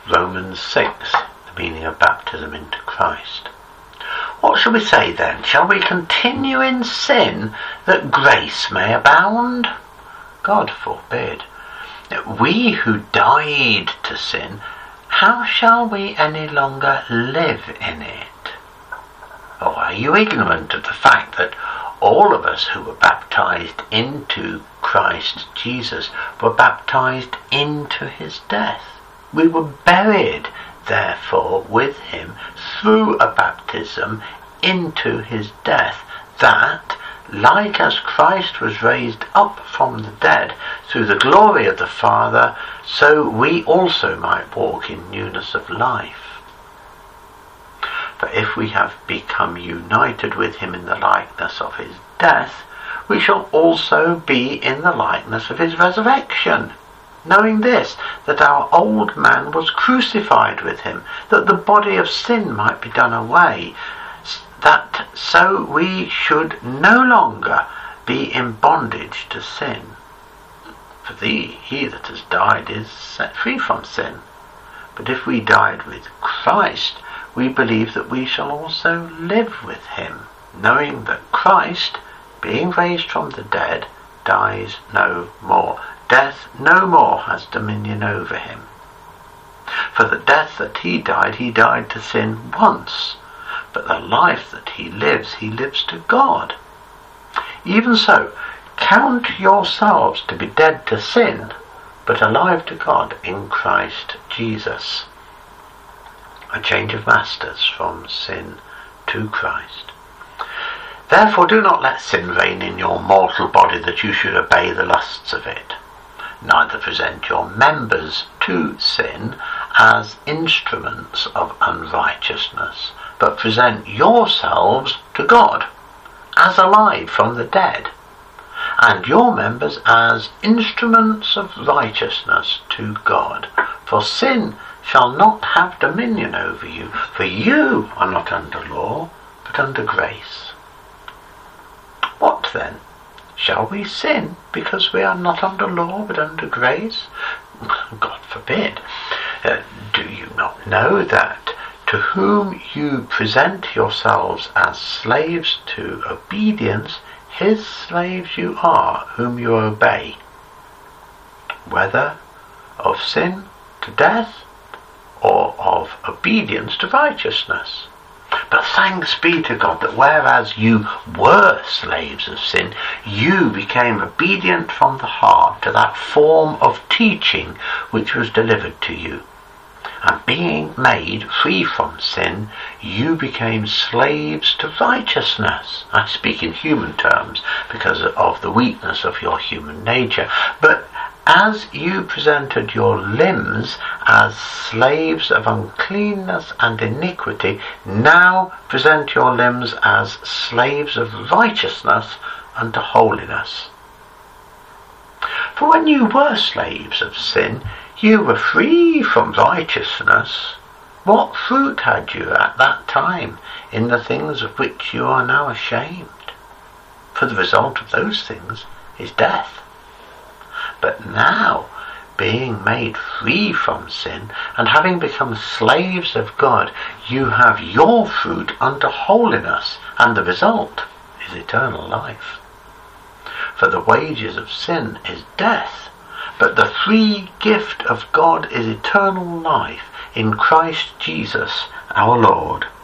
Romans 6, the meaning of baptism into Christ. What shall we say then? Shall we continue in sin that grace may abound? God forbid. We who died to sin, how shall we any longer live in it? Or are you ignorant of the fact that all of us who were baptized into Christ Jesus were baptized into his death? We were buried, therefore, with him through a baptism into his death, that, like as Christ was raised up from the dead through the glory of the Father, so we also might walk in newness of life. For if we have become united with him in the likeness of his death, we shall also be in the likeness of his resurrection, knowing this, that our old man was crucified with him, that the body of sin might be done away, that so we should no longer be in bondage to sin. For he that has died is set free from sin. But if we died with Christ, we believe that we shall also live with him, knowing that Christ, being raised from the dead, dies no more. Death no more has dominion over him. For the death that he died to sin once, but the life that he lives to God. Even so, count yourselves to be dead to sin, but alive to God in Christ Jesus. A change of masters from sin to Christ. Therefore do not let sin reign in your mortal body, that you should obey the lusts of it. Neither present your members to sin as instruments of unrighteousness, but present yourselves to God as alive from the dead, and your members as instruments of righteousness to God. For sin shall not have dominion over you, for you are not under law, but under grace. What then? Shall we sin because we are not under law, but under grace? God forbid. Do you not know that to whom you present yourselves as slaves to obedience, his slaves you are, whom you obey, whether of sin to death, or of obedience to righteousness? But thanks be to God that whereas you were slaves of sin, you became obedient from the heart to that form of teaching which was delivered to you. And being made free from sin, you became slaves to righteousness. I speak in human terms because of the weakness of your human nature. But as you presented your limbs as slaves of uncleanness and iniquity, now present your limbs as slaves of righteousness unto holiness. For when you were slaves of sin, you were free from righteousness. What fruit had you at that time in the things of which you are now ashamed? For the result of those things is death. But now, being made free from sin, and having become slaves of God, you have your fruit unto holiness, and the result is eternal life. For the wages of sin is death, but the free gift of God is eternal life in Christ Jesus our Lord.